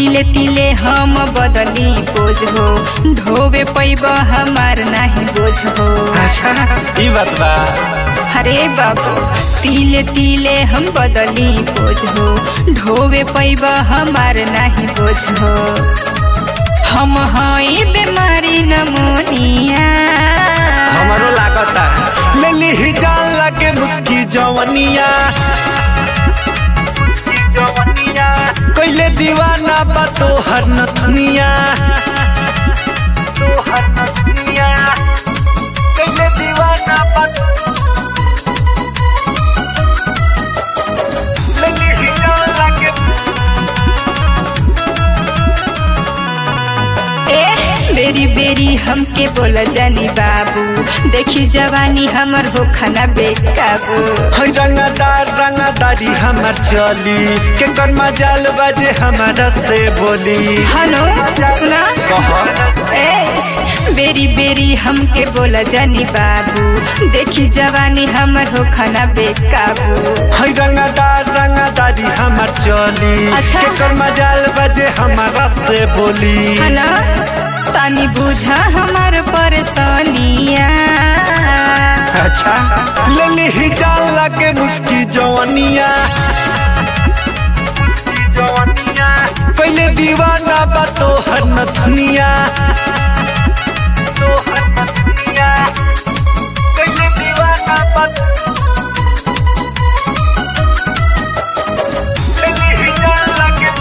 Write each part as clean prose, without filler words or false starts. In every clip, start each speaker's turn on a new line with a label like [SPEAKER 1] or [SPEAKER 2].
[SPEAKER 1] तिले तिले हम बदली बोझ हो, ढोवे पैब हमार नहीं बोझ हो।
[SPEAKER 2] अच्छा ई बात बा।
[SPEAKER 1] अरे बाबू तिले तिले हम बदली बोझ हो, ढोवे पैब हमार नहीं बोझ हो। हम हई बीमारी नमोनिया,
[SPEAKER 2] हमारो लागता लेली ही जान लगे मुस्की जवनिया, कोइले दीवाना बा तोहर नथुनिया, कोइले दीवाना बा लेली ही जान लगे।
[SPEAKER 1] बेरी बेरी हमके बोला जानी बाबू, देखी जवानी हमर हो खाना बेकाबू।
[SPEAKER 2] हई रंगादारी हमर चली, के कर मजाल बाजे हमारा से बोली।
[SPEAKER 1] हेलो सुना बेरी बेरी हमके बोला जानी बाबू, देखी जवानी हमर हो खाना बेकाबू।
[SPEAKER 2] हई रंगादारी हमर चली,
[SPEAKER 1] अच्छा।
[SPEAKER 2] के कर मजाल बाजे हमारा से बोली।
[SPEAKER 1] हेलो तानी बुझा हमार परेशानिया।
[SPEAKER 2] अच्छा लेली ही जान लगे मुस्की जवनिया, पहले दीवाना बा तोहर नथुनिया, पहले दीवाना बा लेली ही जान लगे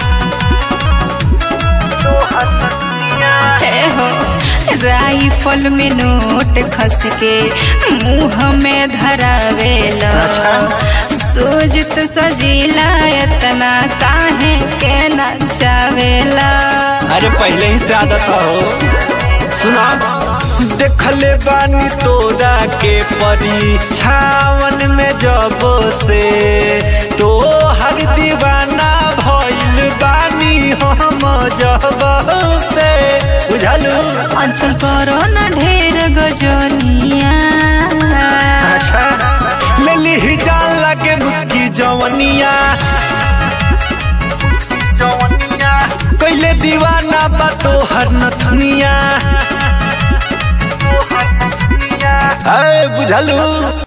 [SPEAKER 2] तोहर नथुनिया।
[SPEAKER 1] हो राइफल में नोट खस के मुँह में धरावेला, सोजत सजीला इतना काहे के नचावेला।
[SPEAKER 2] अरे पहले ही से आदत हो। सुना देखले बानी तोरा के परी छावन में जब से, तो हर दीवाना भइल बानी हम जब से, बुझलू।
[SPEAKER 1] अंचल करो न ढेर गजनिया।
[SPEAKER 2] अच्छा लेली ही जान लगे मुस्की जवनिया, कोइले दीवाना बा तोहर नथुनिया, बुझलू।